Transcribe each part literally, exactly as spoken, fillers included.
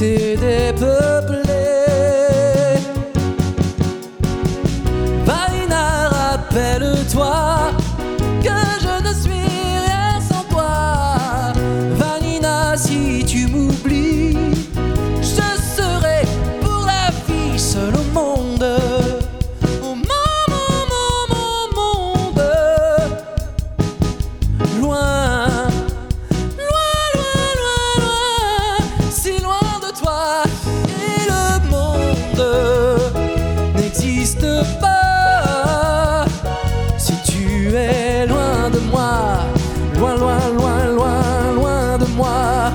c'est dépeuplé. Vanina, rappelle-toi que je ne suis rien sans toi. Vanina, si tu m'oublies, je serai pour la vie seul au monde. Au monde, monde, monde, monde. Loin, loin, loin, loin, loin, si loin de toi. Et le monde n'existe pas si tu es loin de moi. Loin, loin, loin, loin, loin de moi.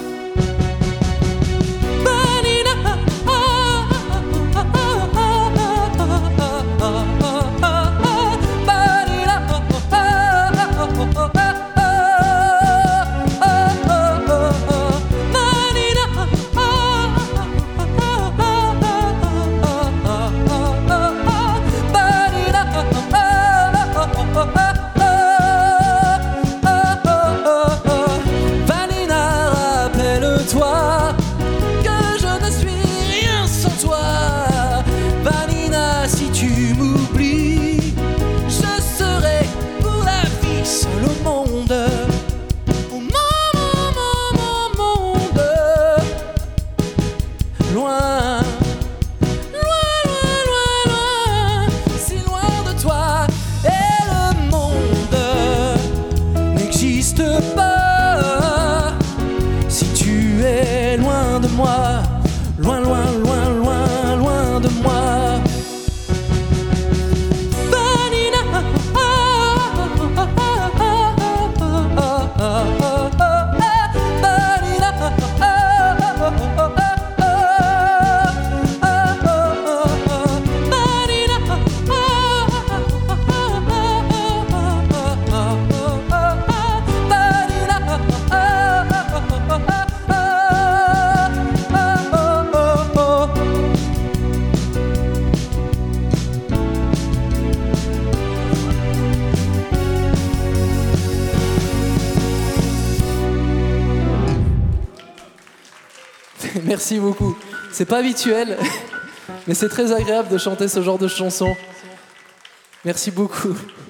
Toi, que je ne suis rien sans toi. Vanina, si tu m'oublies, je serai pour la vie seul au monde. Au monde, monde, monde. Loin, loin, loin, loin, loin, si loin de toi. Et le monde n'existe pas si tu es loin de moi, loin, loin, loin, loin, loin de moi. Vanina, merci beaucoup. C'est pas habituel, mais c'est très agréable de chanter ce genre de chanson. Merci beaucoup.